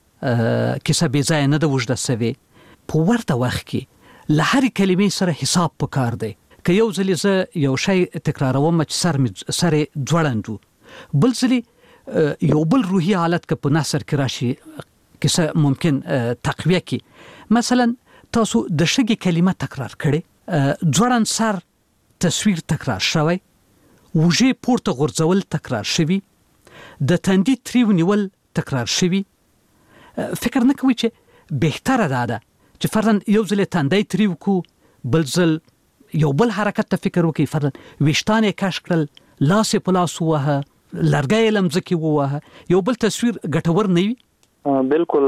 C: کیسه بې ځایه نه ده اوږده سوې. په ورته وخت کې له هرې کلمې سره حساب پکار دی. که یو ځلې زه یو شی تکراروم چې سر یې ځوړند و، بل ځلې یو بل روحي حالت که په نثر کې راشي کیسه ممکن تقویه کړي. مثلا تاسو د شګې کلمه تکرار کړې، ځوړند سر تصویر تکرار شوی، اوږې پورته غورځول تکرار شوي، د تندي تریو نیول تکرار شوي. فکر نه کوي چې بهتره ده چې فرضاً یو ځل تندی تریو کو، بل ځل یو بل حرکت ته فکر وکړي، فرضاً ویښتان یې کش کړل، لاس یې په لاس ووهه، لرګی یې له مځکې ووهه، یو بل تصویر ګټور نه وي؟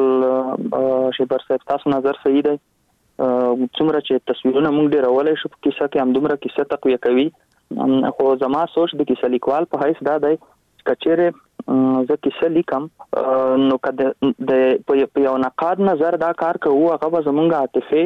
R: بالکل شیبر صاحب، تاسو نظر صحیح دی. څومره چې تصویرونه موږ ډېرولی شو په کیسه کې، همدومره کیسه تقویه کوي. خو زما سوچ د کیسه لیکوال په حیث دا دی که چیرې زه کیسه لیکم نو که په یو نقاد نظر دا کار کوو، هغه به زمونږ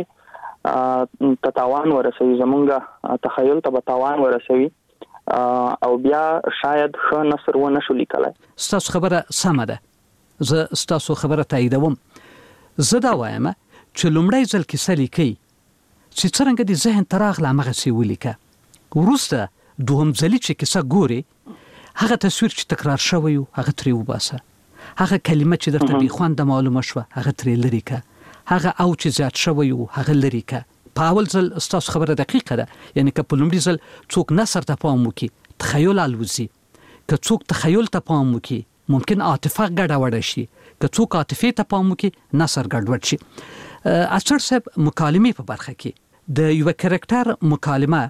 R: عاطفې ته تاوان ورسوي، زمونږ تخیل ته به تاوان ورسوي او بیا شاید ښه نثر ونه شو لیکلی.
C: ستاسو خبره سمه ده، زه ستاسو خبره تاییدوم. زه دا وایم چې لومړی ځل کیسه لیکئ چې څرنګه د ذهن ته راغله همغسې ولیکه. ورسته دوهم ځلی چې کیسه ګوري هغه تصویر چې تکرار شوی هغه تری وباسه، هغه کلمه چې درته بي خوند معلومه شو هغه تری لري کا، هغه او چې زیات شوی هغه لري کا. په اول ځل استاد خبره دقیقه ده، یعنی که په لومړي ځل څوک نثر ته پام وکي تخیل الوزي، که څوک تخیل ته پام وکي ممکن عاطفه ګډوډ شي، که څوک عاطفه ته پام وکي نثر ګډوډ شي. اثر صاحب مکالمه په برخه کې د یو کریکټر مکالمه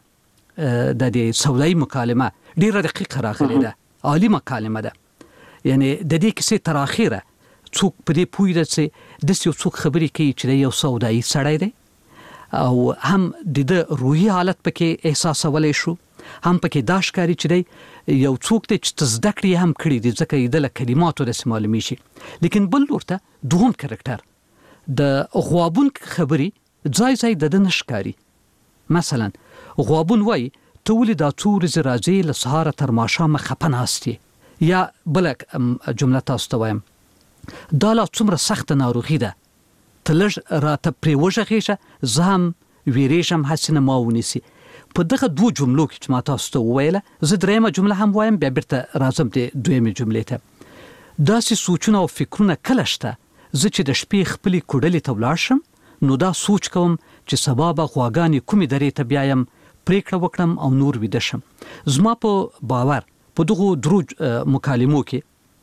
C: د دې سودای مکالمه ډیره دقیقه راغلې ده، عالی مکالمه ده. یعنی د دې کیسې تر اخره څوک په دې پوی ده چې د څوک خبرې کوي چې یو سودای سړی دی او هم د روحي حالت پکې احساسولې شو، هم پکې داشکاری چې دی یو څوک ته چې تزدکړي هم کړی دي ځکه یې د کلماتو د معلومي شي. لیکن بل ورته دوهم کریکټر د غوابون خبري ځای ځای د نشکاری. مثلا غوابون وای ته ولې دا څور زراځي له سهار تر ماښام خپناستي، یا بلک جمله تاسو ته وایم دا لا څومره سخت ناروغي ده تلج راته پریوژغېشه زهم ویریشم حسنه ماونیسی. په دغه دوه جملو کې چې ما تاسو ته وویله زه درېمه جمله هم وایم بیا بیرته راځم د دویمه جملې ته. داسې سوچونه او فکرونه کله شته زه چې د شپې خپلې کوډلې ته ولاړ شم نو دا سوچ کوم چې سبا به غواګانې کومې درې ته بیایم پریکړه وکړم او نور ویده شم. زما په باور په دغه درو مکالمو کې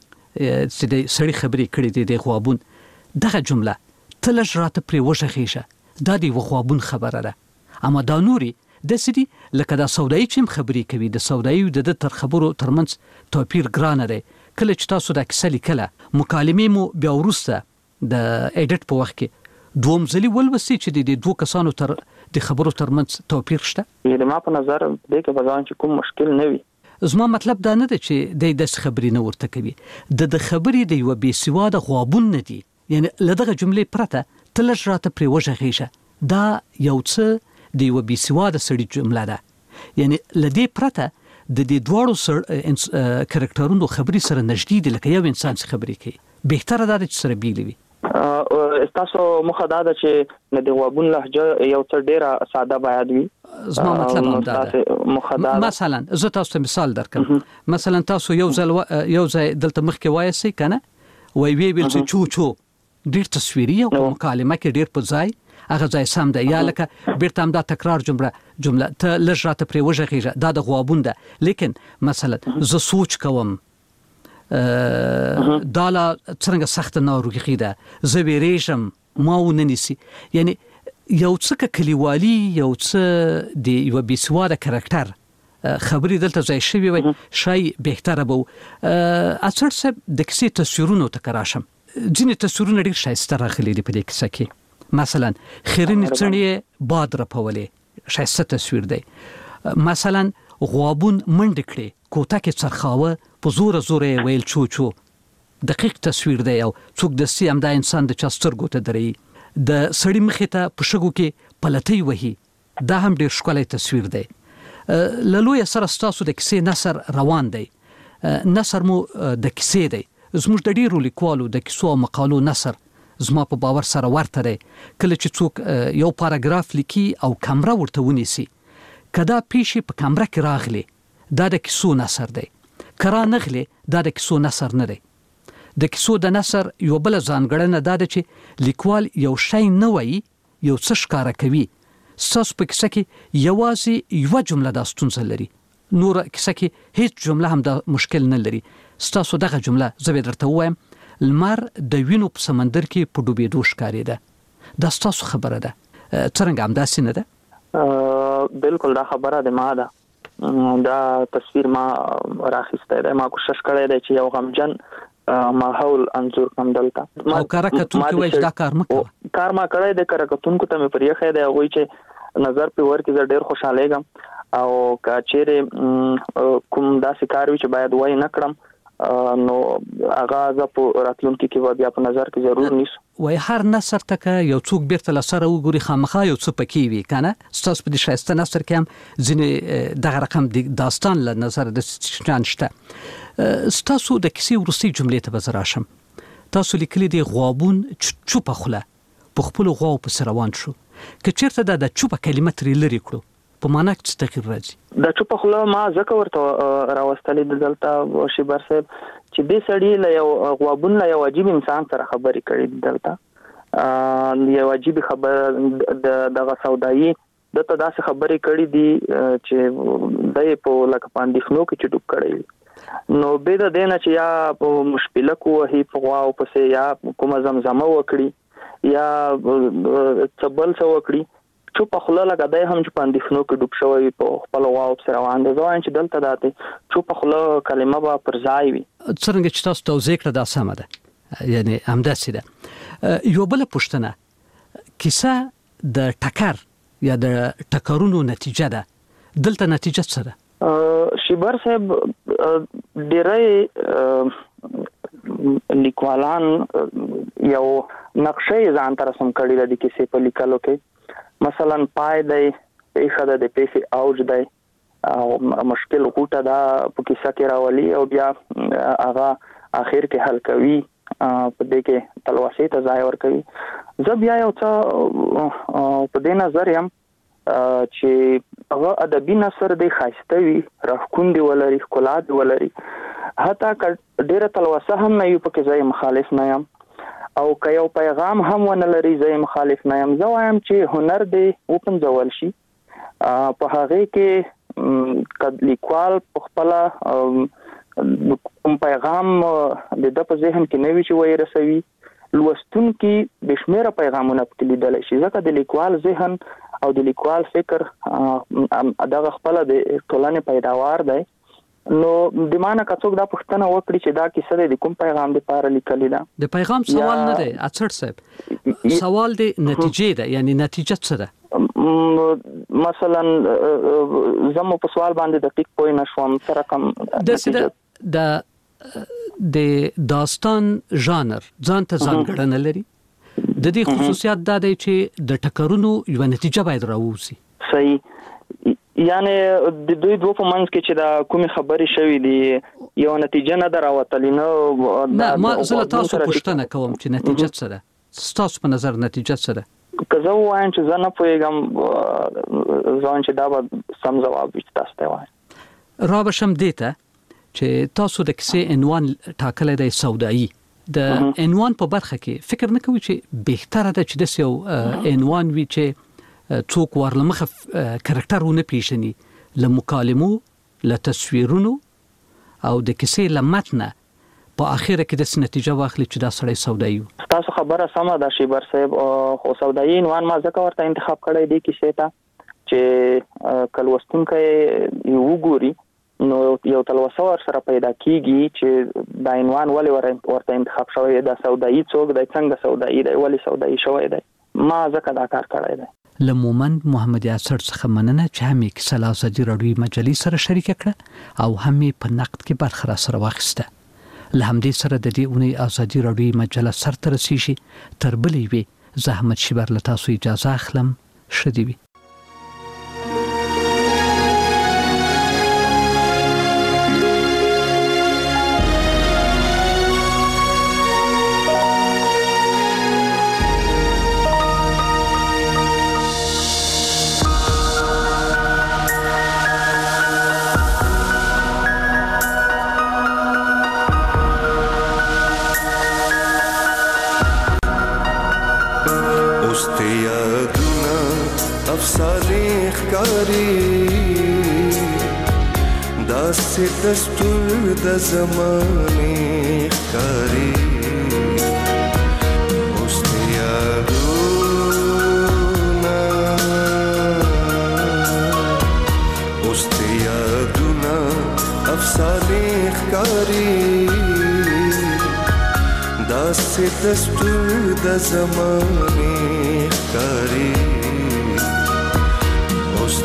C: چې د سړي خبرې کړې دي د غوابون دغه جمله تلج راته پریوژغېشه دا دی غوابون خبره ده. اما دا نوري د سړي لکه دا سودایي چې خبرې کوي د سودایي د تر خبرو ترمنځ توپیر ګرانه دی. کله چې تاسو د کیسه لیکله مکالمې مو بیا ورسته د ایډیټ په وخت کې دوم ځلی ولوسي چې د دوه کسانو تر د خبرو ترمنځ توپیر شته.
R: یعنی ما په نظر دې کې بځان چې کوم مشکل نه وي.
C: زما مطلب دا نه دی چې د خبرې نه ورته کوي، د خبرې د یو بي سواده غوابون نه دی. یعنی لدغه جملې پرته تلج راته پریوژغېشه دا یو څه د یو بي سواده سړي جمله ده. یعنی لدې پرته د دې دواړو کریکټرونو خبرې سره نږدې دي لکه یو انسان چې خبرې کوي. بهتره ده چې سره بیلوي.
R: تاسو مخه دا چې د غوابون لهجه یو څه ډیره ساده باید وي.
C: زما مطلب هم دا ده. مثلا زه تاسو ته مثال درکم. مثلا تاسو یو ځای دلته مخکې وایسي کنه وی ویل چې چو چو ډیر تصویري او مکالمه کې ډیر په ځای هغه ځای سم ده، یا لکه بیرته هم دا تکرار جمله ته لږ راته پریوژغېږه دا د غوابون ده. لیکن مثلا زه سوچ کوم دا لا څنګه سخت ناروغي ده، زه ویریږم ما وننسي. یعنی یو څه کلیوالي یو څه د یو بي سواده کریکټر خبرې دلته ځای شوی وي شای بهتره بو. اثر صاحب د کیسې تصویرونو ته کراشم ځینې تصویرونه ډیر شایسته راغلي دي په دې کیسه کې. مثلا خیرنې څڼې باد رپولې شایسته تصویر دی. مثلا غوابون منډ کړي کوټه کې څرخاوه په زور ویل چو چو دقیق تصویر دی او څوک د سیم دا انسان د چسترګو ته دري د سړی مخې ته په شګو کې پلتۍ وهي دا هم ډیر ښکلی تصویر دی. لوی سره تاسو د کیسې نثر روان دی. نثر مو د کیسې دی. زموږ د ډیرو لیکوالو د کیسو او مقالو نثر زما په باور سره ورته دی. کله چې څوک یو پاراګراف لیکي او کمره ورته ونیسي کدا پیشي په کمره کې راغلي دا د کیسو نثر دی، کرا نغلي دا د کیسو نثر نه دی. د کیسو د نثر یو بل ځانګړنه دا ده چې لیکوال یو شی نه وایي یو څه ښکاره کوي. ستاسو په کیسه کې یوازې یوه جمله دا ستونزه لري، نور کیسه کې هیڅ جمله هم دا مشکل نه لري. ستاسو دغه جمله زه به درته ووایم لمر د وینو په سمندر کې په ډوبېدو ښکارېده. دا ستاسو خبره ده، څرنګه همداسې نه ده؟
R: بالکل دا خبره ده. ما ده دا تصویر ما راخیسته ده. ما کوشش کړی دی چې یو غمجن ماحول انځور کم دلته.
C: او کارکتونکو وایي دا کار مکوه.
R: کار ما کړی دی، کارکتونکو ته مې پرېښی دی هغوی چې نظر پې ورکړي زه ډېر خوشحالېږم. او که چیرې کوم داسې کار وي چې باید وایي نه کړم نو هغه زه په راتلونکي کې بیا په نظر کې ضرور نیسم.
C: وای هر نثر ته که یو څوک بیرته له سره وګوري خامخا یو څه پکې وي کنه. ستاسو په دې ښایسته نثر کې هم ځینې دغه رقم داستان له نظر د شان شته. ستاسو د کیسې وروستۍ جملې ته به زه راشم. تاسو لیکلي دي غوابون چوپه خوله په خپلو غواو پسې روان شو. که چېرته دا د چوپه کلمه ترې لرې کړو په معنا کې تغیر راځي؟
R: د چوپ خوله ما ځکه ورته راوستلې د دلته شیبر صاحب چې دې سړی له یو غوابون له یو عجیب انسان سره خبرې کړې دلته یو عجیب خبر دغه سودایي دته داسې خبرې کړې دي چې دای په لکه پاندښنو کې چې ډوب کړی نو به د دینه چې یا په مشکله کوه په غوا او پسې یا کوم زمزمه وکړي یا څبل څو وکړي چوپ خله لګا دای هم چې پاندښنو کې ډوب شوی په خپل غوا او سره روان دي ځوان چې دلته داته چوپ خله کلمه به پر ځای وي
C: څنګه چې تاسو توضیح کړه دا سمه ده یعنی همداسې ده. یو بل پوښتنه کیسه د ټکر یا د ټکرونو نتیجه ده دلته نتیجه څه ده؟
R: شیبر صاحب ډېرې لیکوالان یو نقشې ځان ته رسم کړي د کیسې په لیکلو کې مثلا پای دی پیښه د پیښې اوج دی او مشکل غوټه دا په کیسه کې راولي او بیا هغه اخر کې حل کوي په دې کې تلوسې ته ځای ورکوي. زه بیا یو څه په دې نظر یم چې هغه ادبي نثر دی ښایسته وي راښکون دی ولري ښکلا دی ولري حتی که ډېره تلوسه هم نه وي پکې زه مخالف نه یم او که یو پیغام هم ونه لري زه مخالف نه یم. زه وایم چې هنر دی وپنځول شي په هغې کې که لیکوال په خپله کوم پیغام د ده په ذهن کې نه وي چې ویې رسوي لوستونکي بې شمېره پیغامونه پکې لیدلی شي ځکه د لیکوال ذهن او د لیکوال فکر دغه خپله د ټولنې پیداوار دی نو د معنی که څوک دا پوښتنه وکړي چې دا کیسه د کوم پیغام لپاره لیکلې ده
C: د پیغام سوال نه دی اڅړ صاحب سوال د نتیجې ده یعنی نتیجه څه ده
R: مثلا زمو په سوال باندې دقیق پوه نشوم سره کم
C: د داستان ژانر ځان ته ځانګړنه لري د دې خصوصیات دا دی چې د ټکرونو یو نتیجه باید راوځي.
R: صحیح یعنی د دوی دوه په منځ کې چې دا کومې خبرې شوې دي یو نتیجه نه دراوتلې
C: نه ما زه تاسو پوښتنه کوم چې نتیجه څه ده ستاسو په نظر نتیجه څه ده؟
R: که زه وایم چې زه نه پوهېږم ځان چې دا به سم ځواب وي تاسو ته وایم
C: را بشم دې ته چې تاسو د کیسې عنوان ټاکلی دی سودایي د عنوان په برخه کې فکر نه کوي چې بهتره ده چې داسې یو عنوان وي چې څوک ورلمخه کرکټر ونه پیژني له مکالمو له تصویرونو او د کیسې له متنه په اخره کې د نتیجه واخلي چې دا سړی سودایي و.
R: تاسو خبره سمه ده شیبر صاحب خو سودایي عنوان ما ځکه ورته انتخاب کړی دی کیسې ته چې کلوستونکی یې وګوري نو یو تلوسه ورسره پیدا کیږي چې دا عنوان ولې ورته انتخاب شوی دا سودایي څوک دی څنګه سودایي دی ولې سودایي شوی دی ما ځکه دا کار کړی دی.
C: له مومند محمد یاسر څخه مننه چې هم یې کیسه له ازادي راډیوي مجلې سره شریکه کړه او هم یې په نقد کې برخه راسره واخیسته. له همدې سره د دې اونۍ ازادي راډیوي مجله سرته رسیږي تر بلې وي زه احمد شیبر له تاسو اجازه اخلم ښه دې وي.
S: دستور د زمانه ښکاري اوس یادونه افسانې ښکاري داسې دستور د زمانه ښکاري اوس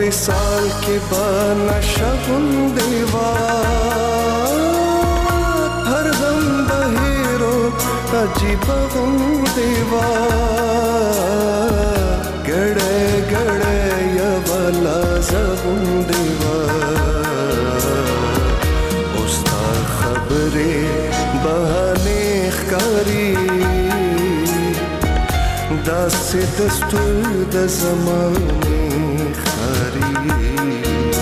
S: وصال کې با نشغل دیوا هر دم بهیرو عجیب غم دیوا ګړې ګړې یا بلا زغم دیوا اوستا خبره بهانه ښکاری داسې دستور د زمانه ښکاری